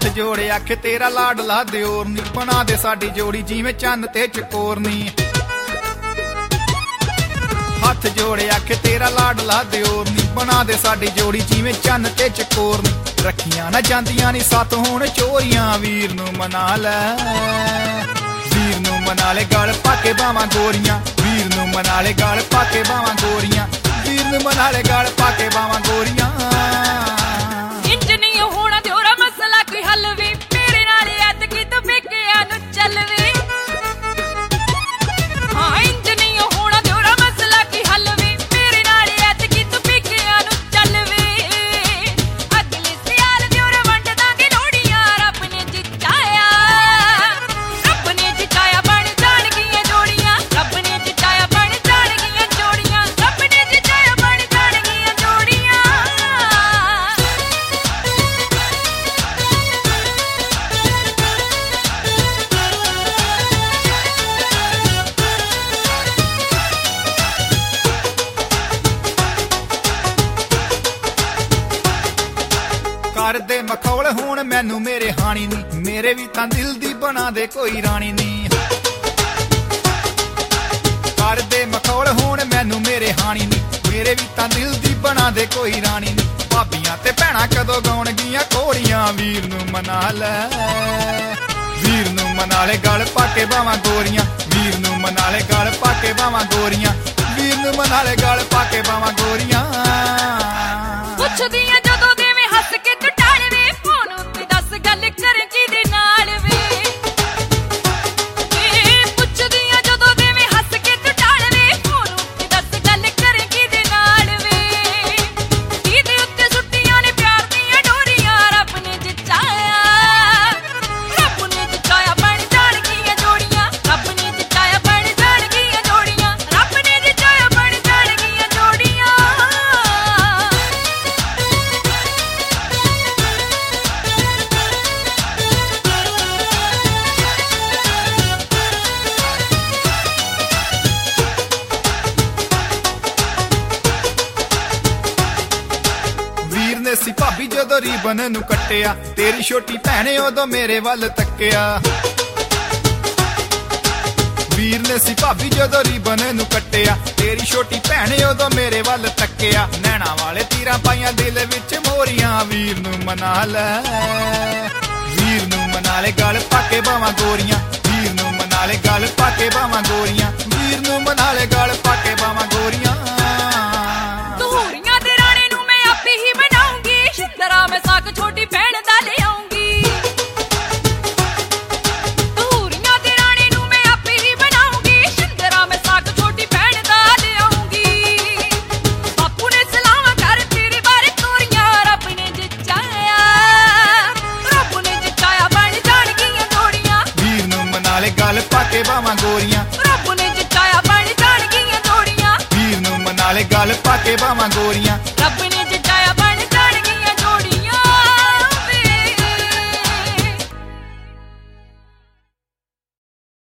ਜੋੜੇ ਆਖੇ ਤੇਰਾ ਲਾਡਲਾ ਦਿਓਰ ਨੀ, ਬਣਾ ਦੇ ਸਾਡੀ ਜੋੜੀ ਜਿਵੇਂ ਚੰਨ ਤੇ ਚਕੋਰ ਨੀ। ਹੱਥ ਜੋੜੇ ਆਖੇ ਤੇਰਾ ਲਾਡਲਾ ਦਿਓਰ ਨੀ, ਬਣਾ ਦੇ ਸਾਡੀ ਜੋੜੀ ਜਿਵੇਂ ਚੰਨ ਤੇ ਚਕੋਰ ਨੀ। ਰੱਖੀਆਂ ਨਾ ਜਾਂਦੀਆਂ ਨੀ ਸੱਤ ਹੁਣ ਚੋਰੀਆਂ, ਵੀਰ ਨੂੰ ਮਨਾ ਲੈ, ਵੀਰ ਨੂੰ ਮਨਾ ਲੈ, ਗਲ ਪਾ ਕੇ ਬਾਵਾਂ ਗੋਰੀਆਂ, ਵੀਰ ਨੂੰ ਮਨਾ ਲੈ, ਗਲ ਪਾ ਕੇ ਬਾਵਾਂ ਗੋਰੀਆਂ, ਵੀਰ ਨੂੰ ਮਨਾ ਲੈ, ਗਲ ਪਾ ਕੇ ਬਾਵਾਂ ਗੋਰੀਆਂ। ਇੰਜ ਨਹੀਂ ਹੋਣਾ ਦਿਓਰਾ ਮਸਲਾ ਕੋਈ ਹੱਲ ਵੇ, ਮੇਰੇ ਨਾਲ ਐਤਕੀ ਤੂੰ ਪੇਕਿਆਂ ਨੂੰ ਚੱਲ ਵੇ। ਹਾਂ ਇੰਜ ਨਹੀਂ ਹੋਣਾ ਦਿਓਰਾ ਮਸਲਾ ਕੋਈ ਹੱਲ ਵੇ, ਮੇਰੇ ਨਾਲ ਐਤਕੀ ਤੂੰ ਪੇਕਿਆਂ ਨੂੰ ਚੱਲ ਵੇ। ਅਗਲੇ ਸਿਆਲ ਦਿਓਰਾ ਵੰਡ ਦਾਂਗੇ ਲੋੜੀਆਂ, ਰੱਬ ਨੇ ਜਿਤਾਇਆ, ਰੱਬ ਨੇ ਜਿਤਾਇਆ, ਬਣ ਜਾਣਗੀਆਂ ਜੋੜੀਆਂ, ਰੱਬ ਨੇ ਜਿਤਾਇਆ, ਬਣ ਜਾਣਗੀਆਂ ਜੋੜੀਆਂ, ਰੱਬ ਨੇ ਜਿਤਾਇਆ, ਬਣ ਜਾਣਗੀਆਂ ਜੋੜੀਆਂ। ਕਰਦੇ ਮਖੌਲ ਹੁਣ ਮੈਨੂੰ ਮੇਰੇ ਹਾਣੀ ਨੀ, ਮੇਰੇ ਵੀ ਤਾਂ ਦਿਲ ਦੀ ਬਣਾ ਦੇ ਕੋਈ ਰਾਣੀ ਨੀ। ਕਰਦੇ ਮਖੌਲ ਹੁਣ ਮੈਨੂੰ ਮੇਰੇ ਹਾਣੀ ਨੀ, ਮੇਰੇ ਵੀ ਤਾਂ ਦਿਲ ਦੀ ਬਣਾ ਦੇ ਕੋਈ ਰਾਣੀ ਨੀ। ਭਾਬੀਆਂ ਤੇ ਭੈਣਾਂ ਕਦੋਂ ਗਾਉਣਗੀਆਂ ਘੋੜੀਆਂ, ਵੀਰ ਨੂੰ ਮਨਾ ਲੈ, ਵੀਰ ਨੂੰ ਮਨਾ ਲੈ, ਗਲ ਪਾ ਕੇ ਬਾਵਾਂ ਗੋਰੀਆਂ, ਵੀਰ ਨੂੰ ਮਨਾ ਲੈ, ਗਲ ਪਾ ਕੇ ਬਾਵਾਂ ਗੋਰੀਆਂ, ਵੀਰ ਨੂੰ ਮਨਾ ਲੈ, ਗਲ ਪਾ ਕੇ ਬਾਵਾਂ ਗੋਰੀਆਂ। ਪੁੱਛਦੀਆਂ ਜਦੋਂ ਦੇਵੇਂ ਹੱਸ ਕੇ ਤੂੰ ਟਾਲ ਵੇ, ਫੋਨ ਉੱਤੇ ਦੱਸ ਗੱਲ ਕਰ ਕਿਹਦੇ ਨਾਲ ਵੇ। ਪੁੱਛਦੀਆਂ ਜਦੋਂ ਦੇਵੇਂ ਹੱਸ ਕੇ ਤੂੰ ਟਾਲ ਵੇ, ਫੋਨ ਉੱਤੇ ਦੱਸ ਗੱਲ ਕਰ ਕਿਹਦੇ ਨਾਲ ਵੇ। ਇਹਦੇ ਉੱਤੇ ਸੁੱਟੀਆਂ ਨੇ ਪਿਆਰ ਦੀਆਂ ਡੋਰੀਆਂ, ਰੱਬ ਨੇ ਜਿਤਾਇਆ, ਰੱਬ ਨੇ ਜਿਤਾਇਆ, ਬਣ ਜਾਣਗੀਆਂ ਜੋੜੀਆਂ, ਰੱਬ ਨੇ ਜਿਤਾਇਆ, ਬਣ ਜਾਣਗੀਆਂ ਜੋੜੀਆਂ, ਰੱਬ ਨੇ ਜਿਤਾਇਆ, ਬਣ ਜਾਣਗੀਆਂ ਜੋੜੀਆਂ। ਵੀਰ ਨੇ ਸੀ ਭਾਬੀ ਜਦੋਂ ਰੀਬਨ ਨੂੰ ਕੱਟਿਆ, ਤੇਰੀ ਛੋਟੀ ਭੈਣੇ ਉਦੋਂ ਮੇਰੇ ਵੱਲ ਤੱਕਿਆ। ਵੀਰ ਨੇ ਸੀ ਭਾਬੀ ਜਦੋਂ ਰੀਬਨ ਨੂੰ ਕੱਟਿਆ, ਤੇਰੀ ਛੋਟੀ ਭੈਣੇ ਉਦੋਂ ਮੇਰੇ ਵੱਲ ਤੱਕਿਆ। ਨੈਣਾ ਵਾਲੇ ਤੀਰਾਂ ਪਾਈਆਂ ਦਿਲ ਵਿੱਚ ਮੋਰੀਆਂ, ਵੀਰ ਨੂੰ ਮਨਾ ਲੈ, ਵੀਰ ਨੂੰ ਮਨਾ ਲੈ, ਗਲ ਪਾ ਕੇ ਬਾਵਾਂ ਗੋਰੀਆਂ, ਵੀਰ ਨੂੰ ਮਨਾ ਲੈ, ਗਲ ਪਾ ਕੇ ਬਾਵਾਂ ਗੋਰੀਆਂ, ਵੀਰ ਨੂੰ ਮਨਾ ਲੈ, ਗਲ ਪਾ ਕੇ ਬਾਵਾਂ ਗੋਰੀਆਂ। ਧੂਰੀਆਂ ਦੇ ਰਾਣੇ ਨੂੰ ਮੈਂ ਆਪੇ ਹੀ ਬਣਾਉਂਗੀ, ਸ਼ਿੰਦਰਾ ਮੈਂ ਸਾਕ ਛੋਟੀ ਭੈਣ ਦਾ ਲਿਆਉਂਗੀ। ਧੂਰੀਆਂ ਦੇ ਰਾਣੇ ਨੂੰ ਮੈਂ ਆਪੇ ਹੀ ਬਣਾਉਂਗੀ, ਸ਼ਿੰਦਰਾ ਮੈਂ ਸਾਕ ਛੋਟੀ ਭੈਣ ਦਾ ਲਿਆਉਂਗੀ। ਬਾਪੂ ਨੇ ਸਲਾਹਾਂ ਕਰ ਤੇਰੇ ਬਾਰੇ ਤੋਰੀਆਂ, ਰੱਬ ਨੇ ਜਿਤਾਇਆ, ਰੱਬ ਨੇ ਜਿਤਾਇਆ, ਬਣ ਜਾਣਗੀਆਂ ਜੋੜੀਆਂ, ਵੀਰ ਨੂੰ ਮਨਾ ਲੈ, ਗਲ ਪਾ ਕੇ ਬਾਵਾਂ ਗੋਰੀਆਂ, ਰੱਬ ਨੇ ਜਿਤਾਇਆ, ਬਣ ਜਾਣਗੀਆਂ ਜੋੜੀਆਂ, ਵੀਰ ਨੂੰ ਮਨਾ ਲੈ, ਗਲ ਪਾ ਕੇ ਬਾਵਾਂ ਗੋਰੀਆਂ। ਰੱਬ ਨੇ